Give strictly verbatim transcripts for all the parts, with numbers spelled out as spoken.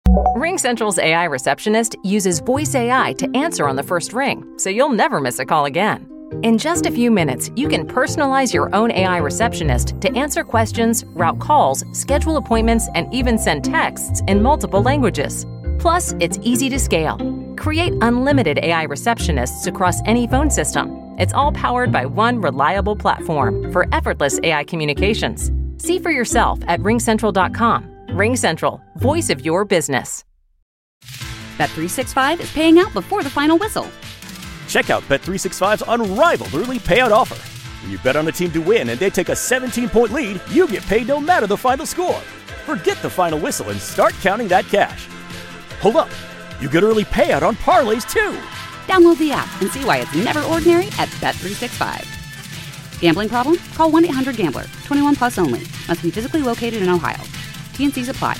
RingCentral's A I receptionist uses voice A I to answer on the first ring, so you'll never miss a call again. In just a few minutes, you can personalize your own A I receptionist to answer questions, route calls, schedule appointments, and even send texts in multiple languages. Plus, it's easy to scale. Create unlimited A I receptionists across any phone system. It's all powered by one reliable platform for effortless A I communications. See for yourself at ring central dot com. RingCentral, voice of your business. Bet three sixty-five is paying out before the final whistle. Check out Bet three sixty-five's unrivaled early payout offer. When you bet on a team to win and they take a seventeen-point lead, you get paid no matter the final score. Forget the final whistle and start counting that cash. Hold up. You get early payout on parlays, too. Download the app and see why it's never ordinary at Bet three sixty-five. Gambling problem? Call one eight hundred gambler. twenty-one plus only. Must be physically located in Ohio. T N Cs apply.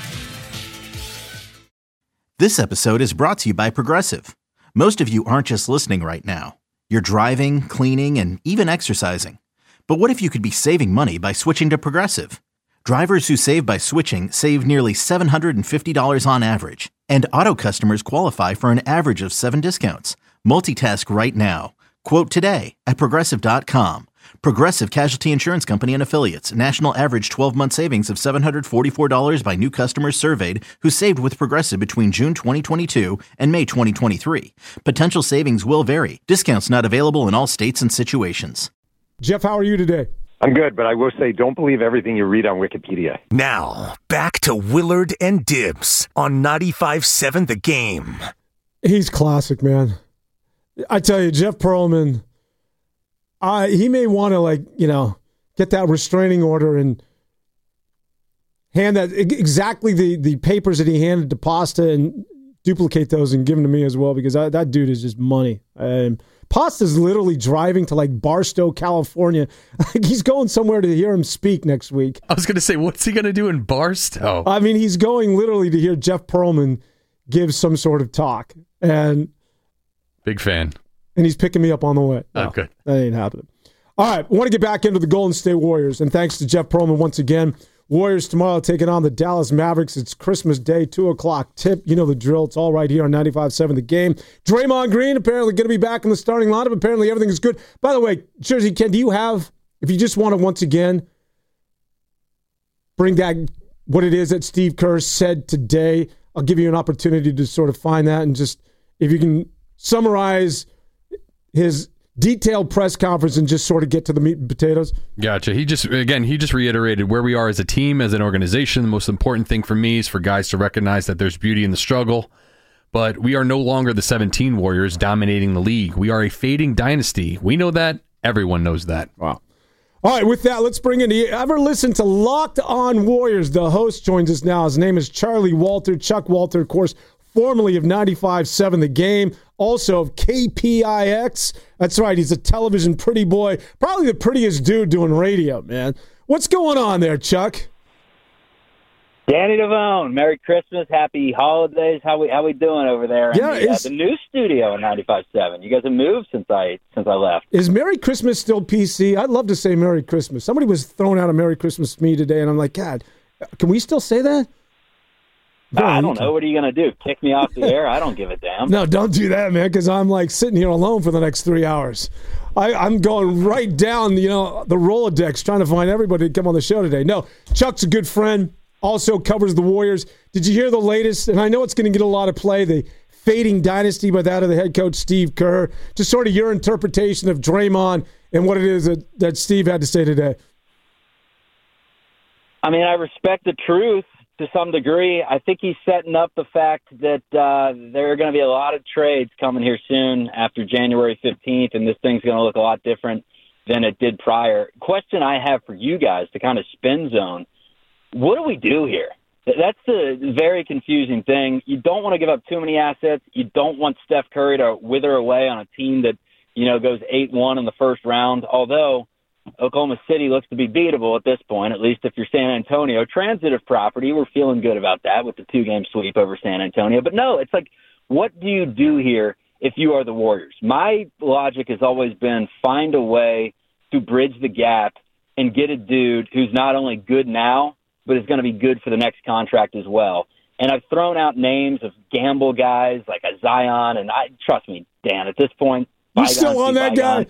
This episode is brought to you by Progressive. Most of you aren't just listening right now. You're driving, cleaning, and even exercising. But what if you could be saving money by switching to Progressive? Drivers who save by switching save nearly seven hundred fifty dollars on average. And auto customers qualify for an average of seven discounts. Multitask right now. Quote today at progressive dot com. Progressive Casualty Insurance Company and Affiliates. National average twelve-month savings of seven hundred forty-four dollars by new customers surveyed who saved with Progressive between June twenty twenty-two and May twenty twenty-three. Potential savings will vary. Discounts not available in all states and situations. Jeff, how are you today? I'm good, but I will say don't believe everything you read on Wikipedia. Now, back to Willard and Dibs on ninety-five seven The Game. He's classic, man. I tell you, Jeff Pearlman, uh, he may want to, like, you know, get that restraining order and hand that exactly the, the papers that he handed to Pasta and duplicate those and give them to me as well, because I, that dude is just money. Um, Pasta's literally driving to, like, Barstow, California. He's going somewhere to hear him speak next week. I was going to say, what's he going to do in Barstow? I mean, he's going literally to hear Jeff Pearlman give some sort of talk. And big fan. And he's picking me up on the way. Oh, no, good. That ain't happening. All right, I want to get back into the Golden State Warriors. And thanks to Jeff Pearlman once again. Warriors tomorrow taking on the Dallas Mavericks. It's Christmas Day, two o'clock tip. You know the drill. It's all right here on ninety-five seven The Game. Draymond Green apparently going to be back in the starting lineup. Apparently everything is good. By the way, Jersey Ken, do you have, if you just want to once again bring back what it is that Steve Kerr said today, I'll give you an opportunity to sort of find that and just, if you can summarize his detailed press conference and just sort of get to the meat and potatoes. Gotcha. He just, again, he just reiterated where we are as a team, as an organization. The most important thing for me is for guys to recognize that there's beauty in the struggle. But we are no longer the seventeen Warriors dominating the league. We are a fading dynasty. We know that. Everyone knows that. Wow. All right, with that, let's bring in, do you ever listen to Locked On Warriors? The host joins us now. His name is Charlie Walter. Chuck Walter, of course, formerly of ninety-five seven The Game, also of K P I X. That's right, he's a television pretty boy, probably the prettiest dude doing radio, man. What's going on there, Chuck? Danny Devone, Merry Christmas, Happy Holidays. How we how we doing over there Yeah, in the, uh, is- the new studio in ninety-five seven? You guys have moved since I since I left. Is Merry Christmas still P C? I'd love to say Merry Christmas. Somebody was throwing out a Merry Christmas to me today, and I'm like, God, can we still say that? No, I you don't can. know. What are you going to do? Kick me off the air? I don't give a damn. No, don't do that, man, because I'm like sitting here alone for the next three hours. I, I'm going right down, you know, the Rolodex trying to find everybody to come on the show today. No, Chuck's a good friend, also covers the Warriors. Did you hear the latest? And I know it's going to get a lot of play, the fading dynasty by that of the head coach Steve Kerr. Just sort of your interpretation of Draymond and what it is that, that Steve had to say today. I mean, I respect the truth to some degree. I think he's setting up the fact that uh, there are going to be a lot of trades coming here soon after January fifteenth, and this thing's going to look a lot different than it did prior. Question I have for you guys to kind of spin zone, what do we do here? That's the very confusing thing. You don't want to give up too many assets. You don't want Steph Curry to wither away on a team that, you know, goes eight one in the first round, although Oklahoma City looks to be beatable at this point, at least if you're San Antonio. Transitive property, we're feeling good about that with the two-game sweep over San Antonio. But no, it's like, what do you do here if you are the Warriors? My logic has always been find a way to bridge the gap and get a dude who's not only good now, but is going to be good for the next contract as well. And I've thrown out names of gamble guys like a Zion, and I trust me, Dan, at this point, you still on that guy?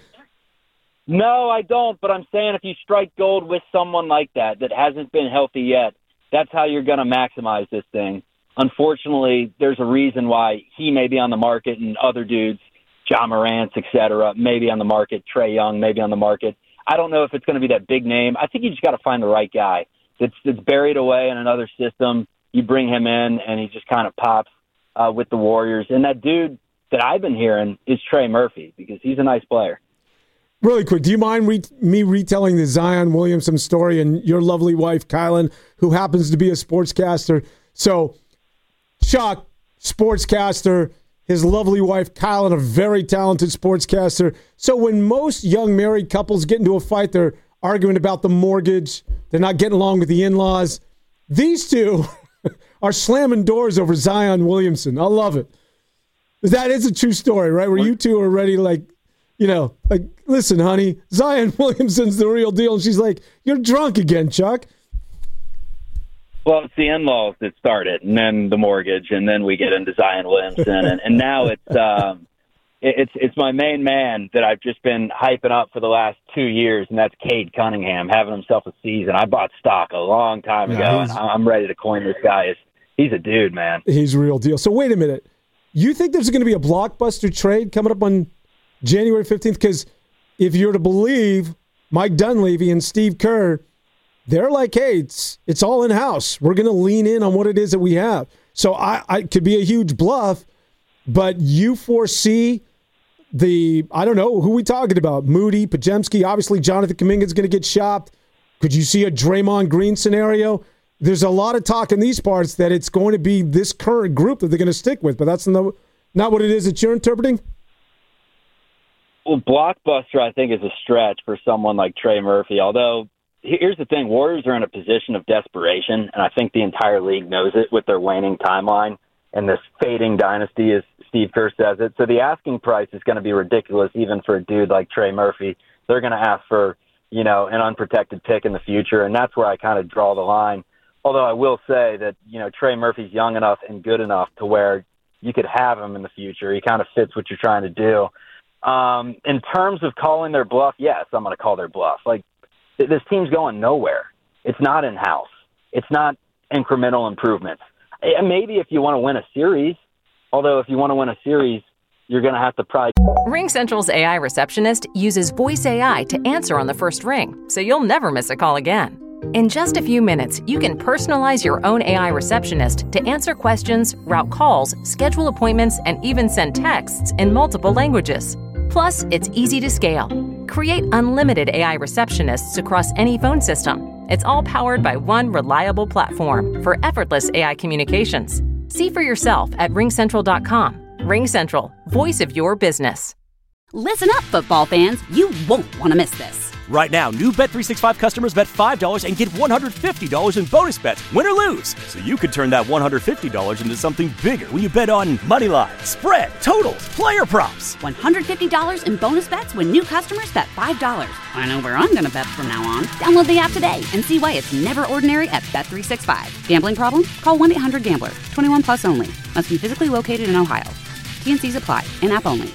No, I don't, but I'm saying if you strike gold with someone like that that hasn't been healthy yet, that's how you're going to maximize this thing. Unfortunately, there's a reason why he may be on the market and other dudes, John Morant, et cetera, maybe on the market, Trae Young maybe on the market. I don't know if it's going to be that big name. I think you just got to find the right guy that's, that's buried away in another system. You bring him in, and he just kind of pops uh, with the Warriors. And that dude that I've been hearing is Trey Murphy because he's a nice player. Really quick, do you mind re- me retelling the Zion Williamson story and your lovely wife, Kylan, who happens to be a sportscaster? So, Chuck, sportscaster, his lovely wife, Kylan, a very talented sportscaster. So when most young married couples get into a fight, they're arguing about the mortgage, they're not getting along with the in-laws. These two are slamming doors over Zion Williamson. I love it. That is a true story, right? Where you two are ready, like, you know, like, listen, honey, Zion Williamson's the real deal. And she's like, you're drunk again, Chuck. Well, it's the in-laws that started, and then the mortgage, and then we get into Zion Williamson, and, and now it's um, it's it's my main man that I've just been hyping up for the last two years, and that's Cade Cunningham having himself a season. I bought stock a long time ago, yeah, and I'm ready to coin this guy. He's a dude, man. He's a real deal. So wait a minute. You think there's going to be a blockbuster trade coming up on January fifteenth? Because if you're to believe Mike Dunleavy and Steve Kerr, they're like, hey, it's it's all in-house. We're going to lean in on what it is that we have. So I, I could be a huge bluff, but you foresee the, I don't know, who are we talking about? Moody, Podziemski, obviously Jonathan Kuminga's going to get shopped. Could you see a Draymond Green scenario? There's a lot of talk in these parts that it's going to be this current group that they're going to stick with, but that's no, not what it is that you're interpreting? Well, blockbuster, I think, is a stretch for someone like Trey Murphy, although here's the thing. Warriors are in a position of desperation, and I think the entire league knows it with their waning timeline and this fading dynasty, as Steve Kerr says it. So the asking price is going to be ridiculous even for a dude like Trey Murphy. They're going to ask for, you know, an unprotected pick in the future, and that's where I kind of draw the line. Although I will say that, you know, Trey Murphy's young enough and good enough to where you could have him in the future. He kind of fits what you're trying to do. Um, in terms of calling their bluff, yes, I'm going to call their bluff. Like, this team's going nowhere. It's not in-house. It's not incremental improvements. And maybe if you want to win a series, although if you want to win a series, you're going to have to probably... RingCentral's A I receptionist uses voice A I to answer on the first ring, so you'll never miss a call again. In just a few minutes, you can personalize your own A I receptionist to answer questions, route calls, schedule appointments, and even send texts in multiple languages. Plus, it's easy to scale. Create unlimited A I receptionists across any phone system. It's all powered by one reliable platform for effortless A I communications. See for yourself at ring central dot com. RingCentral, voice of your business. Listen up, football fans. You won't want to miss this. Right now, new Bet three sixty-five customers bet five dollars and get one hundred fifty dollars in bonus bets, win or lose. So you could turn that one hundred fifty dollars into something bigger when you bet on money line, spread, totals, player props. one hundred fifty dollars in bonus bets when new customers bet five dollars. I know where I'm going to bet from now on. Download the app today and see why it's never ordinary at Bet three sixty-five. Gambling problem? Call one eight hundred gambler. twenty-one plus only. Must be physically located in Ohio. T N Cs apply. In-app only.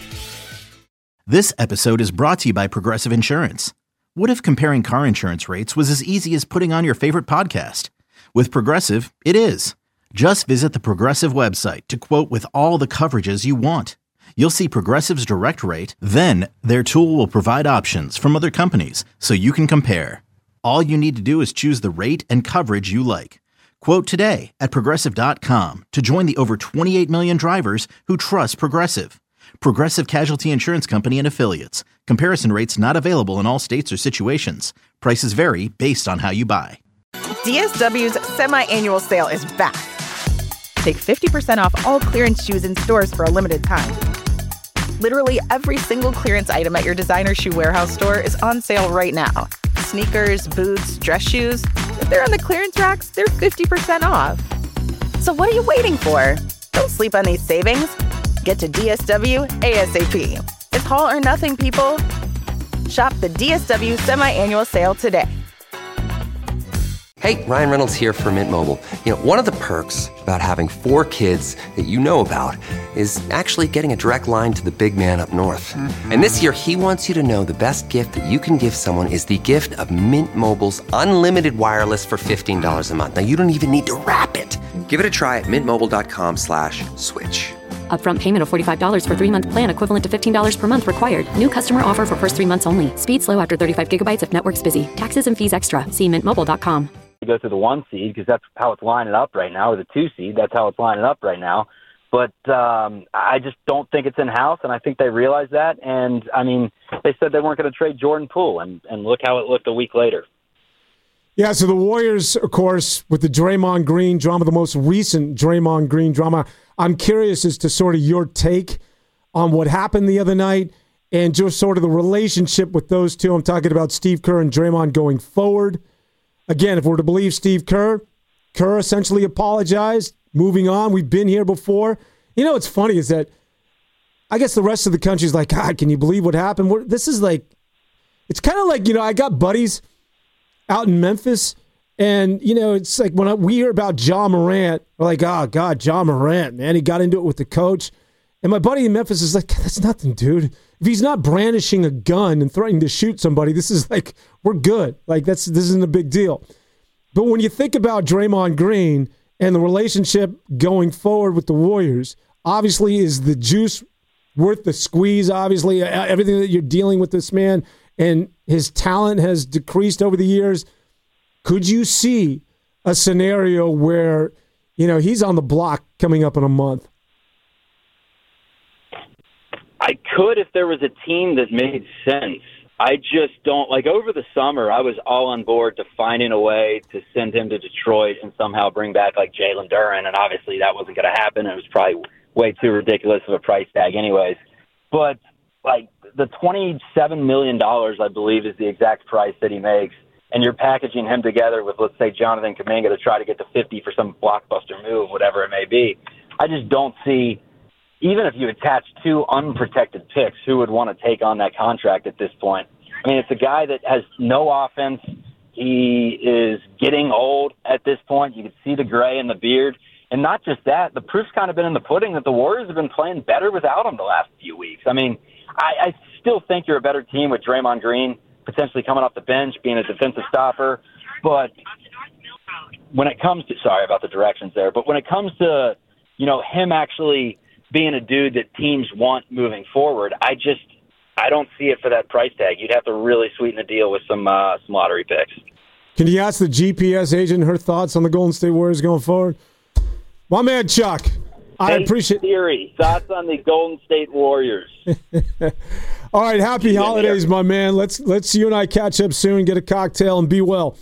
This episode is brought to you by Progressive Insurance. What if comparing car insurance rates was as easy as putting on your favorite podcast? With Progressive, it is. Just visit the Progressive website to quote with all the coverages you want. You'll see Progressive's direct rate, then their tool will provide options from other companies so you can compare. All you need to do is choose the rate and coverage you like. Quote today at Progressive dot com to join the over twenty-eight million drivers who trust Progressive. Progressive Casualty Insurance Company and Affiliates. Comparison rates not available in all states or situations. Prices vary based on how you buy. D S W's semi-annual sale is back. Take fifty percent off all clearance shoes in stores for a limited time. Literally every single clearance item at your designer shoe warehouse store is on sale right now. Sneakers, boots, dress shoes. If they're on the clearance racks, they're fifty percent off. So what are you waiting for? Don't sleep on these savings. Get to D S W ASAP. It's all or nothing, people. Shop the D S W semi-annual sale today. Hey, Ryan Reynolds here for Mint Mobile. You know, one of the perks about having four kids that you know about is actually getting a direct line to the big man up north. Mm-hmm. And this year, he wants you to know the best gift that you can give someone is the gift of Mint Mobile's unlimited wireless for fifteen dollars a month. Now, you don't even need to wrap it. Give it a try at mintmobile.com slash switch. Upfront payment of forty-five dollars for three-month plan equivalent to fifteen dollars per month required. New customer offer for first three months only. Speed slow after thirty-five gigabytes if network's busy. Taxes and fees extra. See mint mobile dot com. Go through the one seed because that's how it's lining up right now, or the two seed. That's how it's lining up right now. But um, I just don't think it's in-house, and I think they realize that. And, I mean, they said they weren't going to trade Jordan Poole, and, and look how it looked a week later. Yeah, so the Warriors, of course, with the Draymond Green drama, the most recent Draymond Green drama, I'm curious as to sort of your take on what happened the other night and just sort of the relationship with those two. I'm talking about Steve Kerr and Draymond going forward. Again, if we're to believe Steve Kerr, Kerr essentially apologized, moving on. We've been here before. You know what's funny is that I guess the rest of the country's like, God, can you believe what happened? We're, this is like, it's kind of like, you know, I got buddies out in Memphis, and, you know, it's like when I, we hear about Ja Morant, we're like, oh, God, Ja Morant, man, he got into it with the coach. And my buddy in Memphis is like, that's nothing, dude. If he's not brandishing a gun and threatening to shoot somebody, this is like, we're good. Like, that's this isn't a big deal. But when you think about Draymond Green and the relationship going forward with the Warriors, obviously is the juice worth the squeeze? Obviously, everything that you're dealing with this man and his talent has decreased over the years. Could you see a scenario where, you know, he's on the block coming up in a month? I could if there was a team that made sense. I just don't, like over the summer, I was all on board to finding a way to send him to Detroit and somehow bring back like Jalen Duren, and obviously that wasn't going to happen. It was probably way too ridiculous of a price tag anyways. But like the twenty-seven million dollars, I believe, is the exact price that he makes, and you're packaging him together with, let's say, Jonathan Kuminga to try to get to fifty for some blockbuster move, whatever it may be. I just don't see, even if you attach two unprotected picks, who would want to take on that contract at this point? I mean, it's a guy that has no offense. He is getting old at this point. You can see the gray in the beard. And not just that, the proof's kind of been in the pudding that the Warriors have been playing better without him the last few weeks. I mean, I, I still think you're a better team with Draymond Green potentially coming off the bench, being a defensive stopper. But when it comes to – sorry about the directions there. But when it comes to, you know, him actually – being a dude that teams want moving forward, I just I don't see it for that price tag. You'd have to really sweeten the deal with some uh, some lottery picks. Can you ask the G P S agent her thoughts on the Golden State Warriors going forward? My man Chuck, I hey, appreciate theory thoughts on the Golden State Warriors. All right, happy holidays, my man. Let's let's you and I catch up soon, get a cocktail, and be well.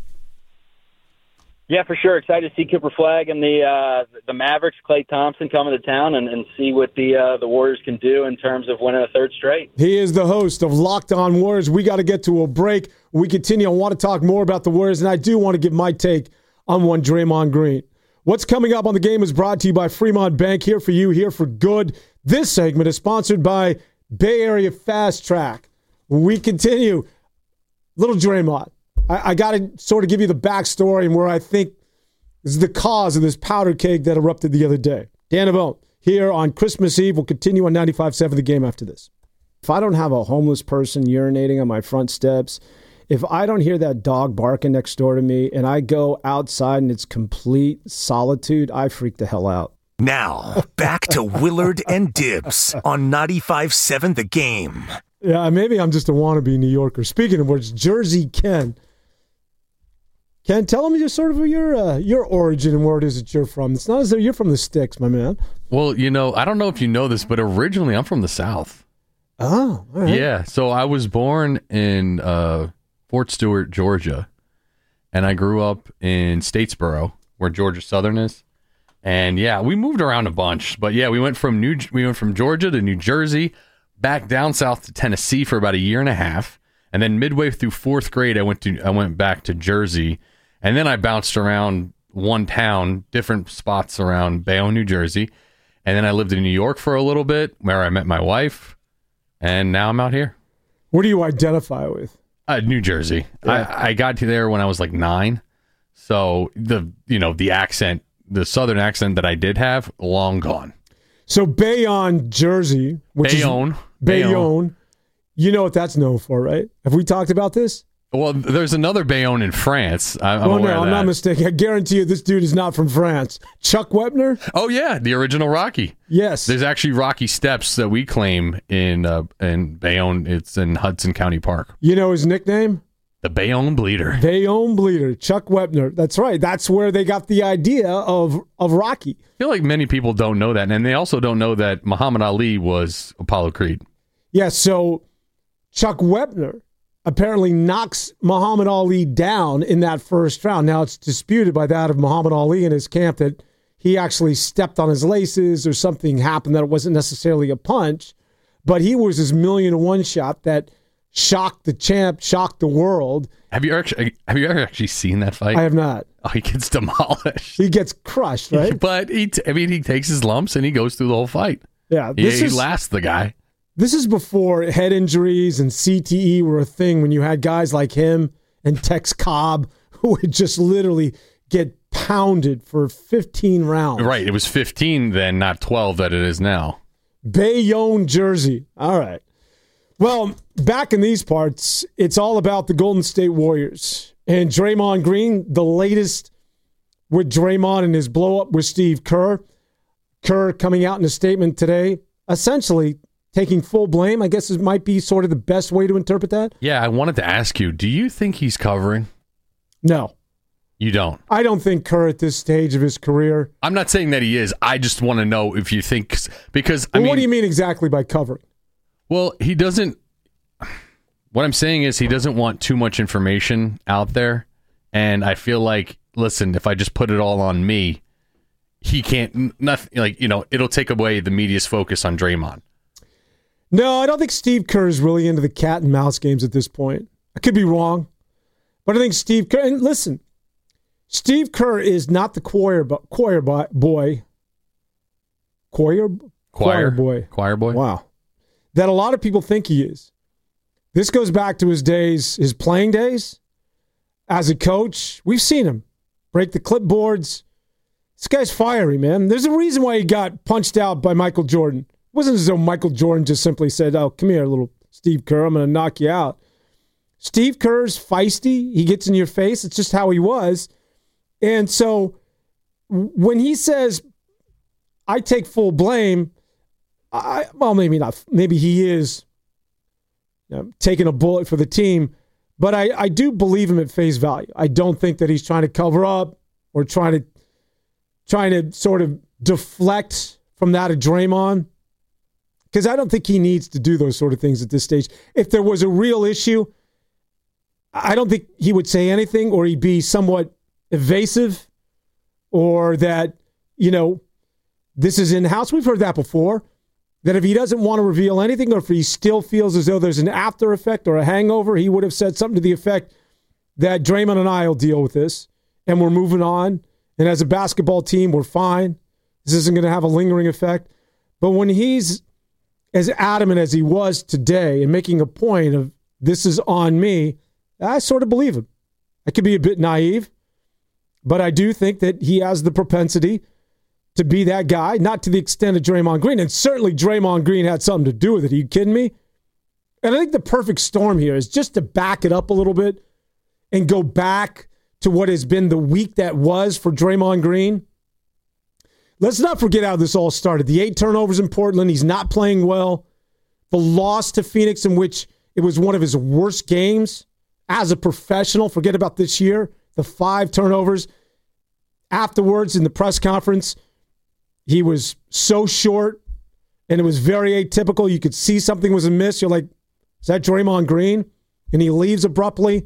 Yeah, for sure. Excited to see Cooper Flagg and the uh, the Mavericks, Klay Thompson coming to town and, and see what the uh, the Warriors can do in terms of winning a third straight. He is the host of Locked On Warriors. We got to get to a break. When we continue, I want to talk more about the Warriors, and I do want to give my take on one Draymond Green. What's coming up on the game is brought to you by Fremont Bank, here for you, here for good. This segment is sponsored by Bay Area Fast Track. When we continue, little Draymond. I, I got to sort of give you the backstory and where I think is the cause of this powder keg that erupted the other day. Dan Avone here on Christmas Eve. We'll continue on ninety-five point seven The Game after this. If I don't have a homeless person urinating on my front steps, if I don't hear that dog barking next door to me and I go outside and it's complete solitude, I freak the hell out. Now, back to Willard and Dibs on ninety-five point seven The Game. Yeah, maybe I'm just a wannabe New Yorker. Speaking of which, Jersey Ken. Ken, tell me just sort of your uh, your origin and where it is that you're from. It's not as though you're from the sticks, my man. Well, you know, I don't know if you know this, but originally I'm from the South. Oh, all right. Yeah, so I was born in uh, Fort Stewart, Georgia, and I grew up in Statesboro, where Georgia Southern is. And yeah, we moved around a bunch, but yeah, we went from New we went from Georgia to New Jersey, back down south to Tennessee for about a year and a half, and then midway through fourth grade, I went to I went back to Jersey. And then I bounced around one town, different spots around Bayonne, New Jersey. And then I lived in New York for a little bit, where I met my wife. And now I'm out here. What do you identify with? Uh, New Jersey. Yeah. I, I got to there when I was like nine. So the you know the accent, the Southern accent that I did have, long gone. So Bayonne, Jersey, which Bayonne, is Bayonne, Bayonne. You know what that's known for, right? Have we talked about this? Well, there's another Bayonne in France. I, I'm oh, aware no, of I'm that. not mistaken. I guarantee you this dude is not from France. Chuck Wepner? Oh, yeah, the original Rocky. Yes. There's actually Rocky Steps that we claim in uh, in Bayonne. It's in Hudson County Park. You know his nickname? The Bayonne Bleeder. Bayonne Bleeder. Chuck Wepner. That's right. That's where they got the idea of, of Rocky. I feel like many people don't know that, and they also don't know that Muhammad Ali was Apollo Creed. Yeah, so Chuck Wepner apparently knocks Muhammad Ali down in that first round. Now, it's disputed by that of Muhammad Ali in his camp that he actually stepped on his laces or something happened that it wasn't necessarily a punch, but he was his million to one shot that shocked the champ, shocked the world. Have you actually, have you ever actually seen that fight? I have not. Oh, he gets demolished. He gets crushed, right? But, he t- I mean, he takes his lumps and he goes through the whole fight. Yeah. This he, is, he lasts the guy. This is before head injuries and C T E were a thing, when you had guys like him and Tex Cobb who would just literally get pounded for fifteen rounds. Right. It was fifteen then, not twelve that it is now. Bayonne, Jersey. All right. Well, back in these parts, it's all about the Golden State Warriors. And Draymond Green, the latest with Draymond and his blow-up with Steve Kerr. Kerr coming out in a statement today, essentially taking full blame. I guess it might be sort of the best way to interpret that. Yeah, I wanted to ask you, do you think he's covering? No. You don't? I don't think Kerr at this stage of his career. I'm not saying that he is. I just want to know if you think, because I well, mean, what do you mean exactly by covering? Well, he doesn't. What I'm saying is he doesn't want too much information out there. And I feel like, listen, if I just put it all on me, he can't, nothing, like, you know, it'll take away the media's focus on Draymond. No, I don't think Steve Kerr is really into the cat and mouse games at this point. I could be wrong. But I think Steve Kerr, and listen, Steve Kerr is not the choir, choir boy. Choir? Choir boy. Choir boy. Wow. That a lot of people think he is. This goes back to his days, his playing days. As a coach, we've seen him break the clipboards. This guy's fiery, man. There's a reason why he got punched out by Michael Jordan. It wasn't as though Michael Jordan just simply said, oh, come here, little Steve Kerr, I'm going to knock you out. Steve Kerr's feisty. He gets in your face. It's just how he was. And so when he says, I take full blame, I, well, maybe not. Maybe he is you know, taking a bullet for the team. But I, I do believe him at face value. I don't think that he's trying to cover up or trying to trying to sort of deflect from that of Draymond. Because I don't think he needs to do those sort of things at this stage. If there was a real issue, I don't think he would say anything, or he'd be somewhat evasive, or that, you know, this is in-house. We've heard that before, that if he doesn't want to reveal anything, or if he still feels as though there's an after effect or a hangover, he would have said something to the effect that Draymond and I will deal with this, and we're moving on, and as a basketball team, we're fine. This isn't going to have a lingering effect. But when he's as adamant as he was today and making a point of this is on me, I sort of believe him. I could be a bit naive, but I do think that he has the propensity to be that guy, not to the extent of Draymond Green. And certainly Draymond Green had something to do with it. Are you kidding me? And I think the perfect storm here is just to back it up a little bit and go back to what has been the week that was for Draymond Green. Let's not forget how this all started. The eight turnovers in Portland. He's not playing well. The loss to Phoenix, in which it was one of his worst games as a professional. Forget about this year. The five turnovers. Afterwards, in the press conference, he was so short, and it was very atypical. You could see something was amiss. You're like, is that Draymond Green? And he leaves abruptly.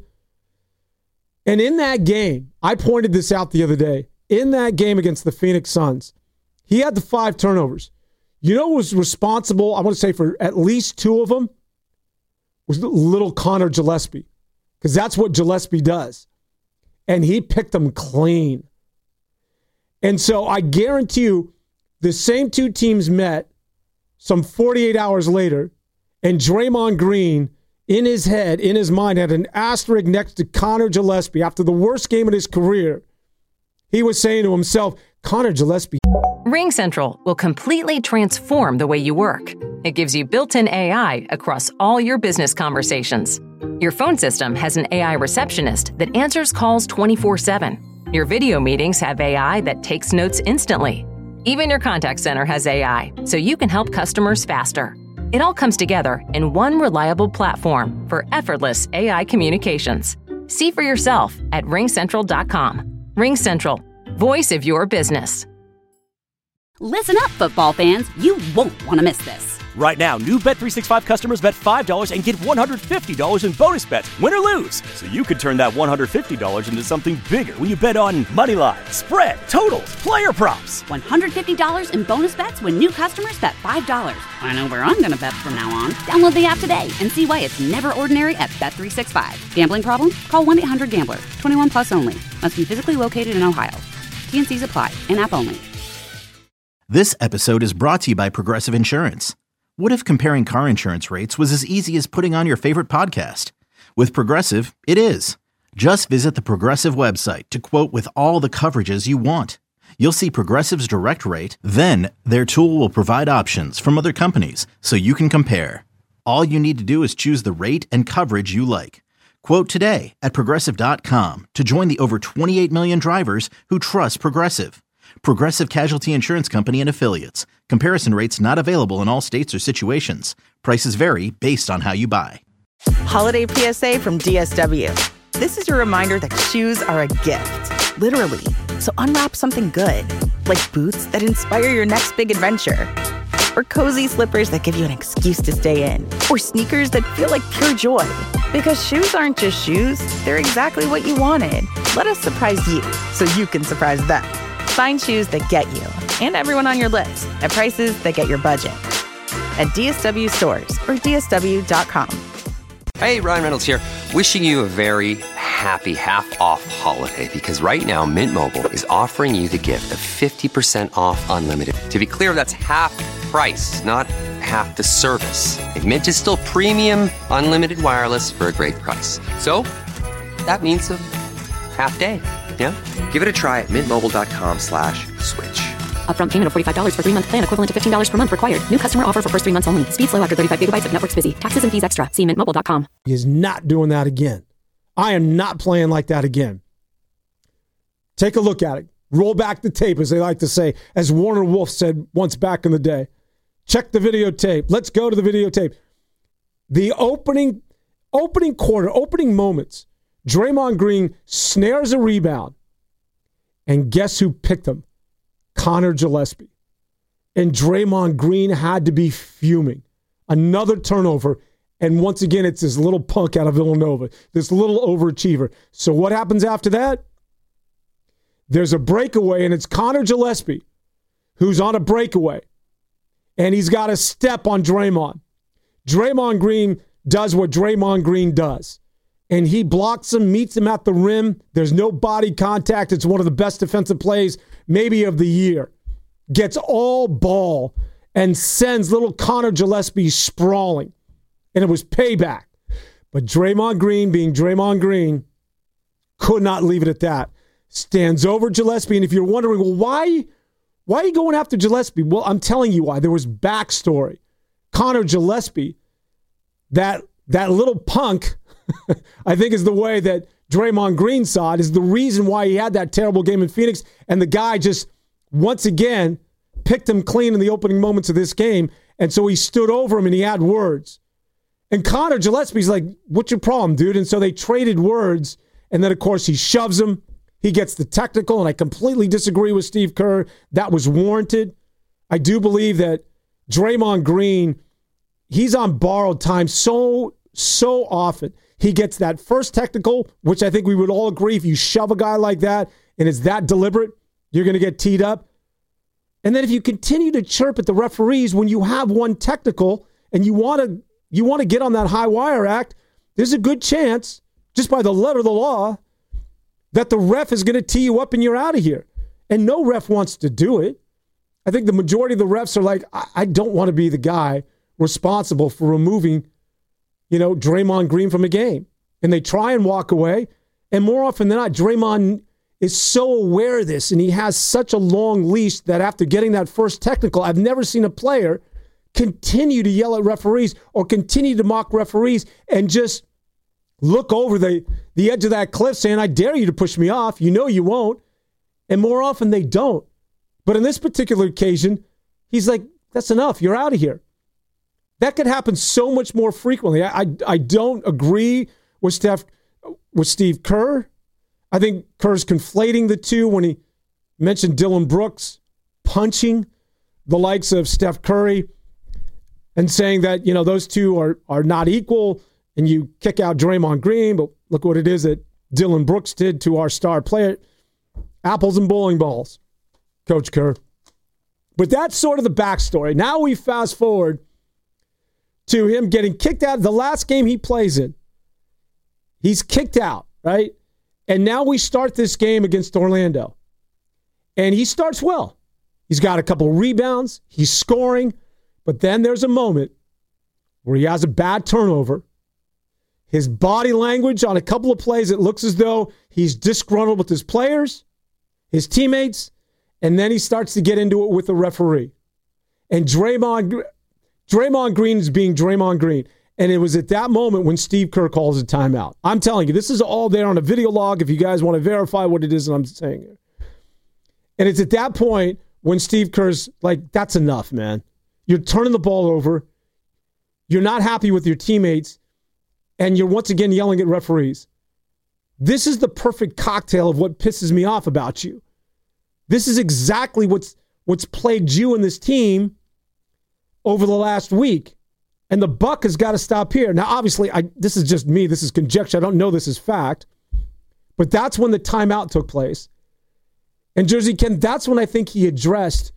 And in that game, I pointed this out the other day, in that game against the Phoenix Suns, he had the five turnovers. You know who was responsible, I want to say, for at least two of them? Was little Connor Gillespie. Because that's what Gillespie does. And he picked them clean. And so I guarantee you, the same two teams met some forty-eight hours later, and Draymond Green in his head, in his mind, had an asterisk next to Connor Gillespie after the worst game of his career. He was saying to himself, Connor Gillespie. RingCentral will completely transform the way you work. It gives you built-in A I across all your business conversations. Your phone system has an A I receptionist that answers calls twenty-four seven. Your video meetings have A I that takes notes instantly. Even your contact center has A I, so you can help customers faster. It all comes together in one reliable platform for effortless A I communications. See for yourself at ring central dot com. RingCentral, voice of your business. Listen up, football fans. You won't want to miss this. Right now, new Bet three sixty-five customers bet five dollars and get one hundred fifty dollars in bonus bets, win or lose. So you could turn that one hundred fifty dollars into something bigger when you bet on money line, spread, totals, player props. one hundred fifty dollars in bonus bets when new customers bet five dollars. I know where I'm going to bet from now on. Download the app today and see why it's never ordinary at Bet three sixty-five. Gambling problem? Call one eight hundred gambler. twenty-one plus only. Must be physically located in Ohio. T N Cs apply. In-app only. This episode is brought to you by Progressive Insurance. What if comparing car insurance rates was as easy as putting on your favorite podcast? With Progressive, it is. Just visit the Progressive website to quote with all the coverages you want. You'll see Progressive's direct rate, then their tool will provide options from other companies so you can compare. All you need to do is choose the rate and coverage you like. Quote today at progressive dot com to join the over twenty-eight million drivers who trust Progressive. Progressive Casualty Insurance Company and Affiliates. Comparison rates not available in all states or situations. Prices vary based on how you buy. Holiday P S A from D S W. This is your reminder that shoes are a gift, literally. So unwrap something good, like boots that inspire your next big adventure, or cozy slippers that give you an excuse to stay in, or sneakers that feel like pure joy. Because shoes aren't just shoes, they're exactly what you wanted. Let us surprise you so you can surprise them. Find shoes that get you and everyone on your list at prices that get your budget at D S W stores or D S W dot com. Hey, Ryan Reynolds here. Wishing you a very happy half-off holiday because right now Mint Mobile is offering you the gift of fifty percent off unlimited. To be clear, that's half price, not half the service. And Mint is still premium unlimited wireless for a great price. So that means a half day. Yeah? Give it a try at mintmobile.com slash switch. Upfront payment of forty-five dollars for three-month plan equivalent to fifteen dollars per month required. New customer offer for first three months only. Speed slow after thirty-five gigabytes if network's busy. Taxes and fees extra. See mint mobile dot com. He is not doing that again. I am not playing like that again. Take a look at it. Roll back the tape, as they like to say, as Warner Wolf said once back in the day. Check the videotape. Let's go to the videotape. The opening, opening quarter, opening moments, Draymond Green snares a rebound. And guess who picked him? Connor Gillespie. And Draymond Green had to be fuming. Another turnover. And once again, it's this little punk out of Villanova, this little overachiever. So what happens after that? There's a breakaway, and it's Connor Gillespie who's on a breakaway. And he's got a step on Draymond. Draymond Green does what Draymond Green does. And he blocks him, meets him at the rim. There's no body contact. It's one of the best defensive plays, maybe of the year. Gets all ball and sends little Connor Gillespie sprawling. And it was payback. But Draymond Green, being Draymond Green, could not leave it at that. Stands over Gillespie. And if you're wondering, well, why, why are you going after Gillespie? Well, I'm telling you why. There was backstory. Connor Gillespie, that, that little punk, I think is the way that Draymond Green saw it, is the reason why he had that terrible game in Phoenix. And the guy just, once again, picked him clean in the opening moments of this game. And so he stood over him and he had words. And Connor Gillespie's like, what's your problem, dude? And so they traded words. And then, of course, he shoves him. He gets the technical. And I completely disagree with Steve Kerr. That was warranted. I do believe that Draymond Green, he's on borrowed time so, so often. He gets that first technical, which I think we would all agree, if you shove a guy like that and it's that deliberate, you're going to get teed up. And then if you continue to chirp at the referees when you have one technical and you want to you want to get on that high wire act, there's a good chance, just by the letter of the law, that the ref is going to tee you up and you're out of here. And no ref wants to do it. I think the majority of the refs are like, I, I don't want to be the guy responsible for removing, you know, Draymond Green from a game. And they try and walk away. And more often than not, Draymond is so aware of this, and he has such a long leash that after getting that first technical, I've never seen a player continue to yell at referees or continue to mock referees and just look over the, the edge of that cliff saying, I dare you to push me off. You know you won't. And more often they don't. But in this particular occasion, he's like, that's enough. You're out of here. That could happen so much more frequently. I, I, I don't agree with Steph, with Steve Kerr. I think Kerr's conflating the two when he mentioned Dillon Brooks punching the likes of Steph Curry and saying that, you know, those two are, are not equal and you kick out Draymond Green, but look what it is that Dillon Brooks did to our star player. Apples and bowling balls, Coach Kerr. But that's sort of the backstory. Now we fast forward to him getting kicked out. The last game he plays in, he's kicked out, right? And now we start this game against Orlando. And he starts well. He's got a couple rebounds. He's scoring. But then there's a moment where he has a bad turnover. His body language on a couple of plays, it looks as though he's disgruntled with his players, his teammates, and then he starts to get into it with the referee. And Draymond, Draymond Green is being Draymond Green. And it was at that moment when Steve Kerr calls a timeout. I'm telling you, this is all there on a video log if you guys want to verify what it is that I'm saying here. And it's at that point when Steve Kerr's like, that's enough, man. You're turning the ball over. You're not happy with your teammates. And you're once again yelling at referees. This is the perfect cocktail of what pisses me off about you. This is exactly what's what's plagued you and this team over the last week. And the buck has got to stop here. Now, obviously, I, this is just me. This is conjecture. I don't know this is fact. But that's when the timeout took place. And Jersey Ken, that's when I think he addressed,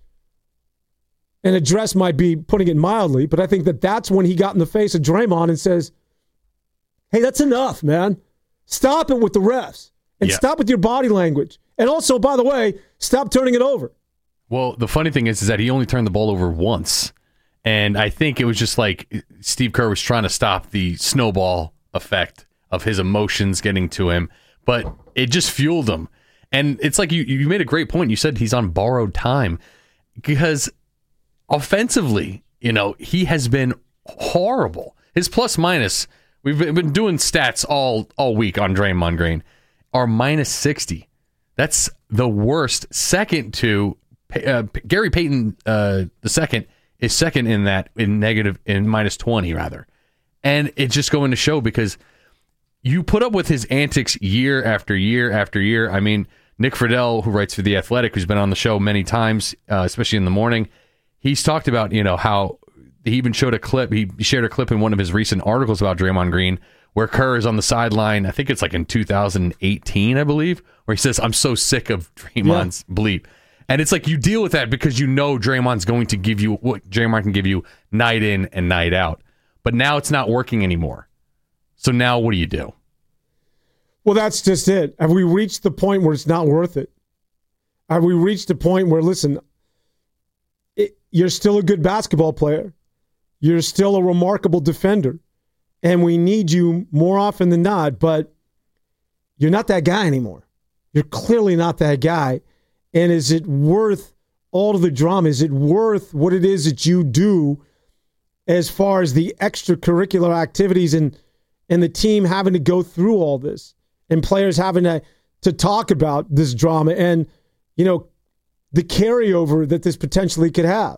and address might be putting it mildly, but I think that that's when he got in the face of Draymond and says, hey, that's enough, man. Stop it with the refs. And yeah. Stop with your body language. And also, by the way, stop turning it over. Well, the funny thing is, is that he only turned the ball over once. And I think it was just like Steve Kerr was trying to stop the snowball effect of his emotions getting to him. But it just fueled him. And it's like you, you made a great point. You said he's on borrowed time. Because offensively, you know, he has been horrible. His plus minus, we've been doing stats all, all week on Draymond Green, are minus sixty. That's the worst. Second to uh, Gary Payton uh, the second is second in that, in negative, in minus twenty rather. And it's just going to show because you put up with his antics year after year after year. I mean, Nick Friedel, who writes for The Athletic, who's been on the show many times, uh, especially in the morning, he's talked about, you know, how he even showed a clip. He shared a clip in one of his recent articles about Draymond Green where Kerr is on the sideline. I think it's like in two thousand eighteen, I believe, where he says, I'm so sick of Draymond's yeah. bleep. And it's like you deal with that because you know Draymond's going to give you what Draymond can give you night in and night out. But now it's not working anymore. So now what do you do? Well, that's just it. Have we reached the point where it's not worth it? Have we reached the point where, listen, it, you're still a good basketball player. You're still a remarkable defender. And we need you more often than not, but you're not that guy anymore. You're clearly not that guy. And is it worth all of the drama? Is it worth what it is that you do as far as the extracurricular activities and, and the team having to go through all this and players having to, to talk about this drama and, you know, the carryover that this potentially could have?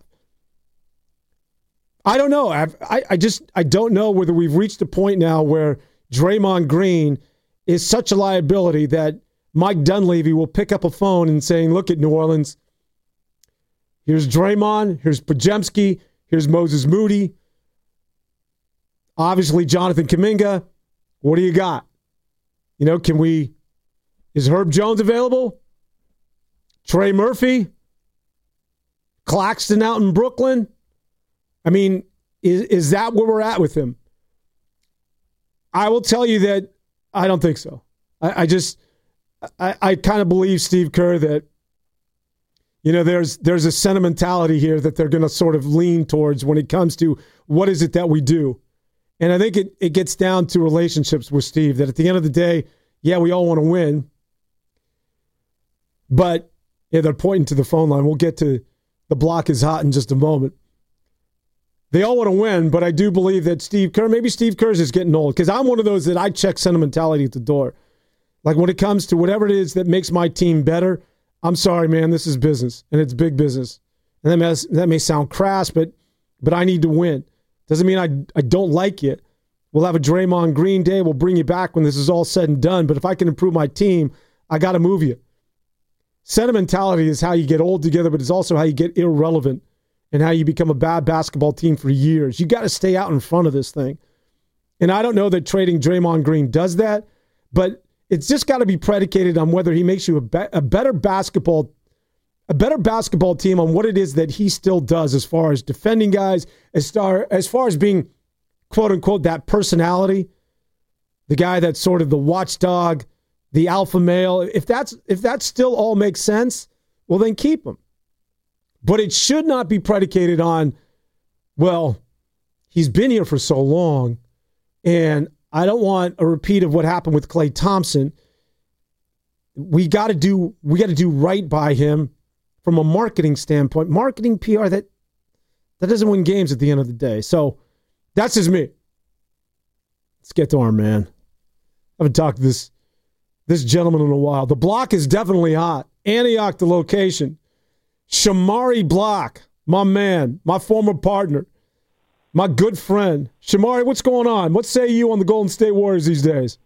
I don't know. I've, I I just I don't know whether we've reached a point now where Draymond Green is such a liability that Mike Dunleavy will pick up a phone and saying, look at New Orleans, here's Draymond, here's Podziemski, here's Moses Moody, obviously Jonathan Kuminga. What do you got? You know, can we, is Herb Jones available? Trey Murphy? Claxton out in Brooklyn? I mean, is, is that where we're at with him? I will tell you that I don't think so. I, I just, I, I kind of believe Steve Kerr that, you know, there's there's a sentimentality here that they're going to sort of lean towards when it comes to what is it that we do. And I think it, it gets down to relationships with Steve, that at the end of the day, yeah, we all want to win. But yeah, they're pointing to the phone line. We'll get to the block is hot in just a moment. They all want to win, but I do believe that Steve Kerr, maybe Steve Kerr's is getting old, because I'm one of those that I check sentimentality at the door. Like when it comes to whatever it is that makes my team better, I'm sorry, man, this is business, and it's big business. And that may, that may sound crass, but but I need to win. Doesn't mean I, I don't like you. We'll have a Draymond Green day. We'll bring you back when this is all said and done. But if I can improve my team, I got to move you. Sentimentality is how you get old together, but it's also how you get irrelevant and how you become a bad basketball team for years. You got to stay out in front of this thing. And I don't know that trading Draymond Green does that, but it's just got to be predicated on whether he makes you a, be- a better basketball a better basketball team on what it is that he still does as far as defending guys, as far, as far as being, quote-unquote, that personality, the guy that's sort of the watchdog, the alpha male. If that's if that still all makes sense, well, then keep him. But it should not be predicated on, well, he's been here for so long, and I don't want a repeat of what happened with Klay Thompson. We got to do we got to do right by him from a marketing standpoint. Marketing, P R, that that doesn't win games at the end of the day. So that's just me. Let's get to our man. I haven't talked to this this gentleman in a while. The block is definitely hot. Antioch, the location. Shamari Block, my man, my former partner, my good friend. Shamari, what's going on? What say you on the Golden State Warriors these days?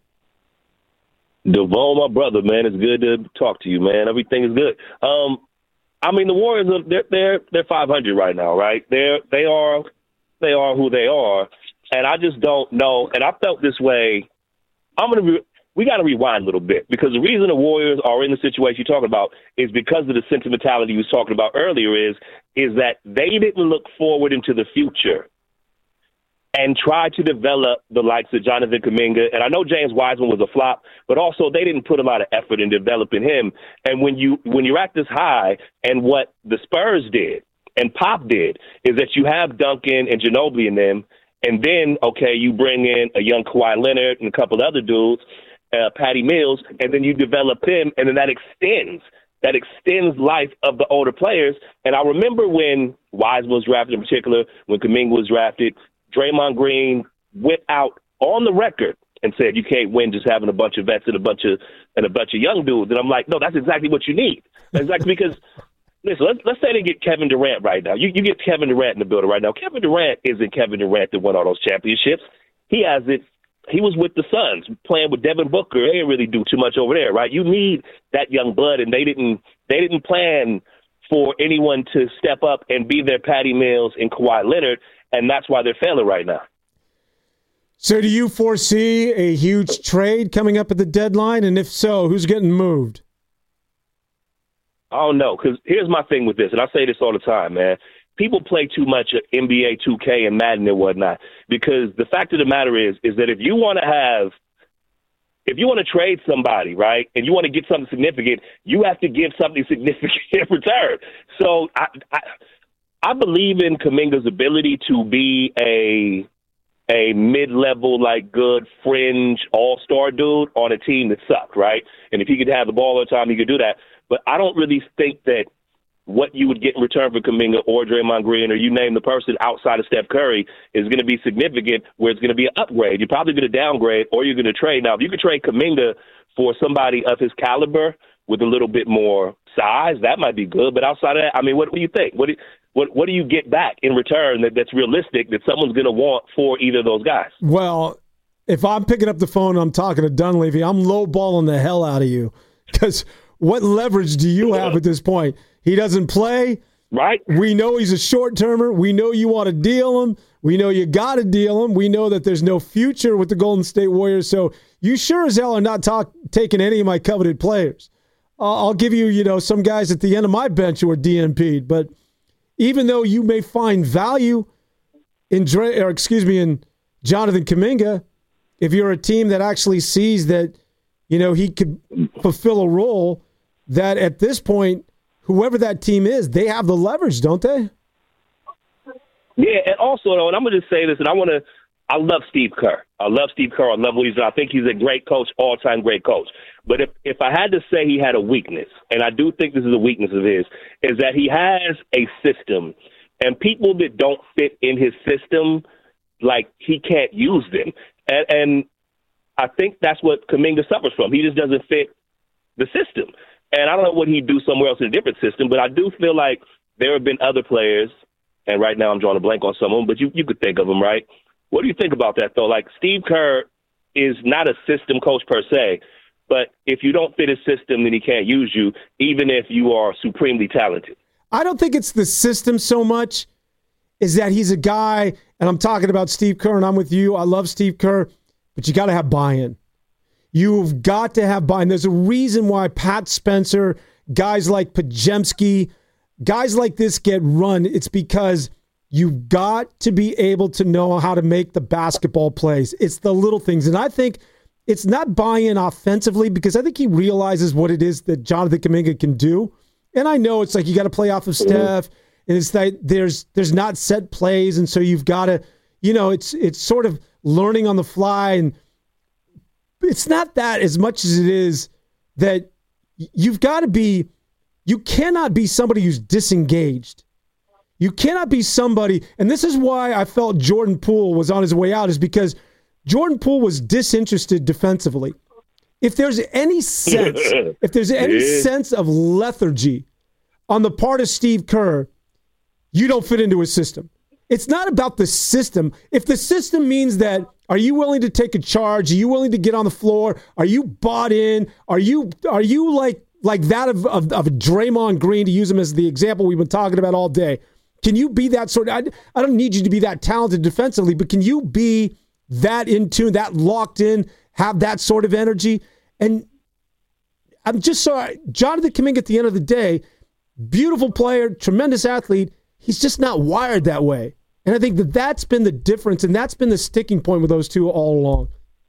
Devon, my brother, man, it's good to talk to you, man. Everything is good. Um, I mean, the Warriors are they're they're they're five hundred right now, right? They're they are they are who they are, and I just don't know. And I felt this way. I'm gonna re- we got to rewind a little bit, because the reason the Warriors are in the situation you're talking about is because of the sentimentality you was talking about earlier. Is is that they didn't look forward into the future and try to develop the likes of Jonathan Kuminga. And I know James Wiseman was a flop, but also they didn't put a lot of effort in developing him. And when, you, when you're at this high, and what the Spurs did and Pop did is that you have Duncan and Ginobili in them, and then, okay, you bring in a young Kawhi Leonard and a couple of other dudes, uh, Patty Mills, and then you develop them, and then that extends that extends life of the older players. And I remember when Wiseman was drafted in particular, when Kuminga was drafted, Draymond Green went out on the record and said, you can't win just having a bunch of vets and a bunch of and a bunch of young dudes. And I'm like, no, that's exactly what you need. That's exactly because, listen, let's, let's say they get Kevin Durant right now. You, you get Kevin Durant in the building right now. Kevin Durant isn't Kevin Durant that won all those championships. He has it. He was with the Suns playing with Devin Booker. They didn't really do too much over there, right? You need that young blood, and they didn't. They didn't plan for anyone to step up and be their Patty Mills and Kawhi Leonard. And that's why they're failing right now. So do you foresee a huge trade coming up at the deadline? And if so, who's getting moved? I don't know, because here's my thing with this, and I say this all the time, man. People play too much N B A two K and Madden and whatnot, because the fact of the matter is, is that if you want to have, if you want to trade somebody, right, and you want to get something significant, you have to give something significant in return. So I, I I believe in Kuminga's ability to be a a mid-level, like, good fringe all-star dude on a team that sucked, right? And if he could have the ball all the time, he could do that. But I don't really think that what you would get in return for Kuminga or Draymond Green, or you name the person outside of Steph Curry, is going to be significant, where it's going to be an upgrade. You're probably going to downgrade, or you're going to trade. Now, if you could trade Kuminga for somebody of his caliber with a little bit more size, that might be good. But outside of that, I mean, what, what do you think? What do you, What what do you get back in return that, that's realistic that someone's going to want for either of those guys? Well, if I'm picking up the phone and I'm talking to Dunleavy, I'm lowballing the hell out of you, because what leverage do you have at this point? He doesn't play. Right. We know he's a short-termer. We know you want to deal him. We know you got to deal him. We know that there's no future with the Golden State Warriors. So you sure as hell are not talk, taking any of my coveted players. Uh, I'll give you, you know, some guys at the end of my bench who are D N P'd, but even though you may find value in Dre, or excuse me, in Jonathan Kuminga, if you're a team that actually sees that, you know, he could fulfill a role, that at this point, whoever that team is, they have the leverage, don't they? Yeah, and also, though, and I'm going to say this, and I want to, I love Steve Kerr. I love Steve Kerr. I love what he's done. I think he's a great coach, all-time great coach. But if, if I had to say he had a weakness, and I do think this is a weakness of his, is that he has a system, and people that don't fit in his system, like, he can't use them. And, and I think that's what Kuminga suffers from. He just doesn't fit the system. And I don't know what he'd do somewhere else in a different system, but I do feel like there have been other players, and right now I'm drawing a blank on some of them, but you, you could think of them, right? What do you think about that, though? Like, Steve Kerr is not a system coach per se, but if you don't fit his system, then he can't use you, even if you are supremely talented. I don't think it's the system so much is that he's a guy, and I'm talking about Steve Kerr, and I'm with you. I love Steve Kerr, but you got to have buy-in. You've got to have buy-in. There's a reason why Pat Spencer, guys like Podziemski, guys like this get run. It's because you've got to be able to know how to make the basketball plays. It's the little things. And I think it's not buy-in offensively because I think he realizes what it is that Jonathan Kuminga can do. And I know it's like you got to play off of Steph, and it's that there's there's not set plays, and so you've got to, you know, it's it's sort of learning on the fly. And it's not that as much as it is that you've got to be, you cannot be somebody who's disengaged. You cannot be somebody, and this is why I felt Jordan Poole was on his way out, is because Jordan Poole was disinterested defensively. If there's any sense, if there's any sense of lethargy on the part of Steve Kerr, you don't fit into his system. It's not about the system. If the system means that, are you willing to take a charge? Are you willing to get on the floor? Are you bought in? Are you are you like like that of, of, of Draymond Green, to use him as the example we've been talking about all day? Can you be that sort of, I, I don't need you to be that talented defensively, but can you be that in tune, that locked in, have that sort of energy? And I'm just sorry, Jonathan Kuminga at the end of the day, beautiful player, tremendous athlete, he's just not wired that way. And I think that that's been the difference, and that's been the sticking point with those two all along.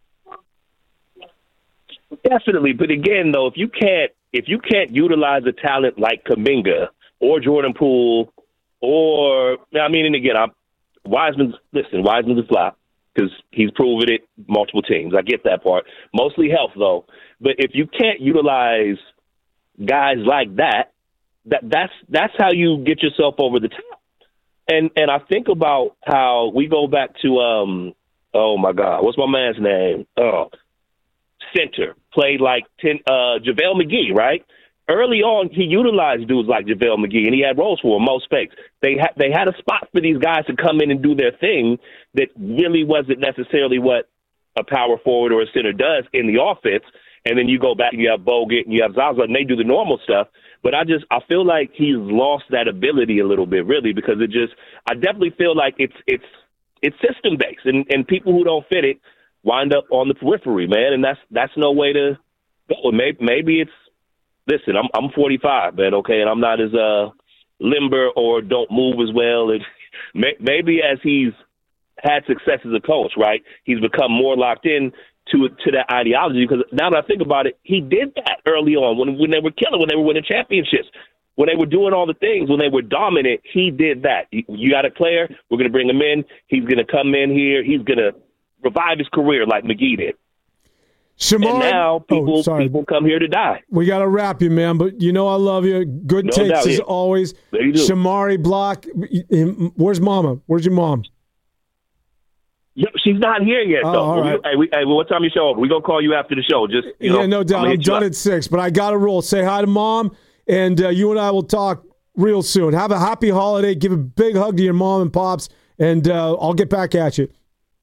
Definitely, but again, though, if you can't if you can't utilize a talent like Kuminga or Jordan Poole, or I mean, and again, I'm, Wiseman's listen, Wiseman's a flop because he's proven it multiple teams. I get that part. Mostly health, though. But if you can't utilize guys like that, that that's that's how you get yourself over the top. And and I think about how we go back to um oh my God, what's my man's name? Oh, center played like ten uh JaVale McGee, right? Early on, he utilized dudes like JaVale McGee, and he had roles for him, most fakes. They had they had a spot for these guys to come in and do their thing that really wasn't necessarily what a power forward or a center does in the offense. And then you go back and you have Bogut and you have Zaza, and they do the normal stuff. But I just I feel like he's lost that ability a little bit, really, because it just I definitely feel like it's it's it's system based, and, and people who don't fit it wind up on the periphery, man, and that's that's no way to go. Maybe maybe it's listen, I'm I'm forty-five, man, okay, and I'm not as uh limber or don't move as well, and may, maybe as he's had success as a coach, right, he's become more locked in to to that ideology, because now that I think about it, he did that early on when when they were killing, when they were winning championships, when they were doing all the things, when they were dominant, he did that. You, you got a player, we're going to bring him in, he's going to come in here, he's going to revive his career like McGee did. Shamar, and now people, oh, sorry. people come here to die. We got to wrap you, man, but you know I love you. Good No takes doubt, as yeah. always. There you do. Shamari Block, where's Mama? Where's your mom? Yep, she's not here yet, Oh, though. all right. Hey, we, hey, what time you show up? We're going to call you after the show. Just you know, Yeah, no doubt. I'm gonna I'm hit you done up. at six, but I got to roll. Say hi to Mom, and uh, you and I will talk real soon. Have a happy holiday. Give a big hug to your mom and pops, and uh, I'll get back at you.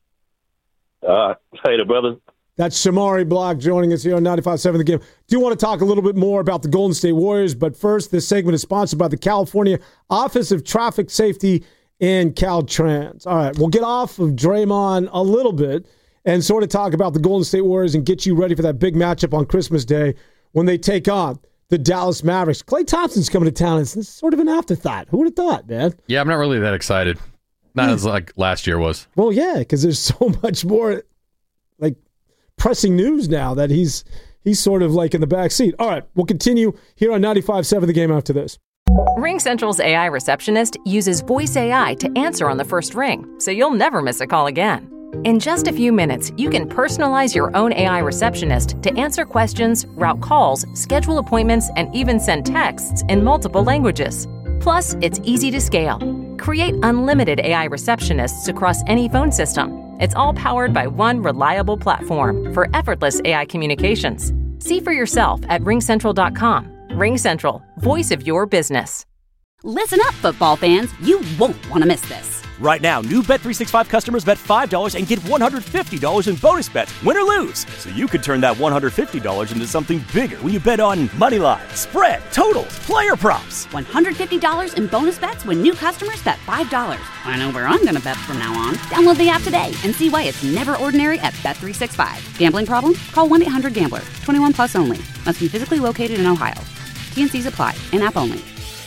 Uh, later, brother. That's Shamari Block joining us here on ninety-five point seven The Game. Do want to talk a little bit more about the Golden State Warriors, but first, this segment is sponsored by the California Office of Traffic Safety and Caltrans. All right, we'll get off of Draymond a little bit and sort of talk about the Golden State Warriors and get you ready for that big matchup on Christmas Day when they take on the Dallas Mavericks. Klay Thompson's coming to town. It's sort of an afterthought. Who would have thought, man? Yeah, I'm not really that excited. Not as like last year was. Well, yeah, because there's so much more like pressing news now that he's he's sort of like in the back seat. All right, we'll continue here on ninety-five point seven The Game after this. RingCentral's A I receptionist uses voice A I to answer on the first ring, so you'll never miss a call again. In just a few minutes, you can personalize your own A I receptionist to answer questions, route calls, schedule appointments, and even send texts in multiple languages. Plus, it's easy to scale. Create unlimited A I receptionists across any phone system. It's all powered by one reliable platform for effortless A I communications. See for yourself at ring central dot com. RingCentral, voice of your business. Listen up, football fans. You won't want to miss this. Right now, new Bet three sixty-five customers bet five dollars and get one hundred fifty dollars in bonus bets, win or lose. So you could turn that one hundred fifty dollars into something bigger when you bet on money line, spread, totals, player props. one hundred fifty dollars in bonus bets when new customers bet five dollars. I know where I'm going to bet from now on. Download the app today and see why it's never ordinary at Bet three sixty-five. Gambling problem? Call one eight hundred gambler. twenty-one plus only. Must be physically located in Ohio. T N Cs apply. In-app only.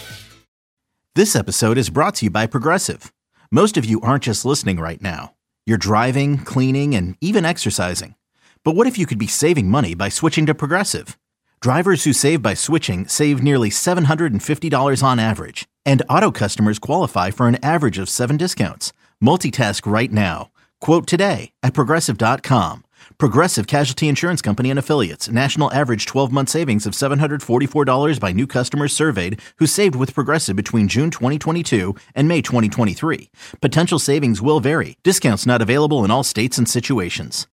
This episode is brought to you by Progressive. Most of you aren't just listening right now. You're driving, cleaning, and even exercising. But what if you could be saving money by switching to Progressive? Drivers who save by switching save nearly seven hundred fifty dollars on average. And auto customers qualify for an average of seven discounts. Multitask right now. Quote today at Progressive dot com. Progressive Casualty Insurance Company and Affiliates. National average twelve-month savings of seven hundred forty-four dollars by new customers surveyed who saved with Progressive between June twenty twenty-two and May twenty twenty-three. Potential savings will vary. Discounts not available in all states and situations.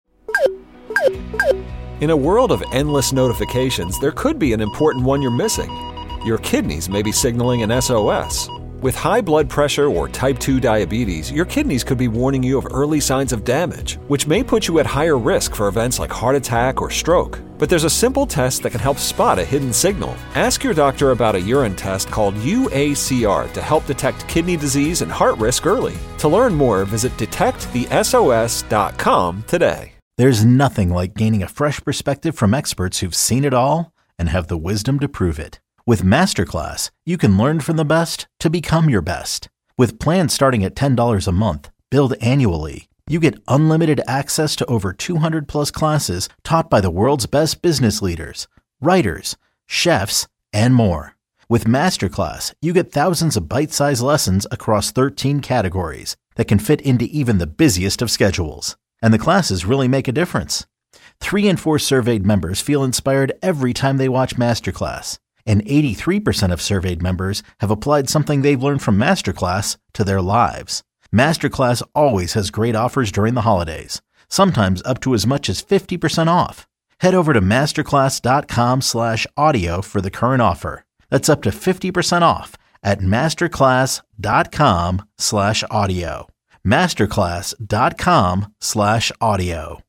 In a world of endless notifications, there could be an important one you're missing. Your kidneys may be signaling an S O S. With high blood pressure or type two diabetes, your kidneys could be warning you of early signs of damage, which may put you at higher risk for events like heart attack or stroke. But there's a simple test that can help spot a hidden signal. Ask your doctor about a urine test called U A C R to help detect kidney disease and heart risk early. To learn more, visit detect the S O S dot com today. There's nothing like gaining a fresh perspective from experts who've seen it all and have the wisdom to prove it. With Masterclass, you can learn from the best to become your best. With plans starting at ten dollars a month, billed annually, you get unlimited access to over two hundred plus classes taught by the world's best business leaders, writers, chefs, and more. With Masterclass, you get thousands of bite-sized lessons across thirteen categories that can fit into even the busiest of schedules. And the classes really make a difference. Three in four surveyed members feel inspired every time they watch Masterclass. And eighty-three percent of surveyed members have applied something they've learned from Masterclass to their lives. Masterclass always has great offers during the holidays, sometimes up to as much as fifty percent off. Head over to masterclass dot com slash audio for the current offer. That's up to fifty percent off at masterclass dot com slash audio. masterclass dot com slash audio.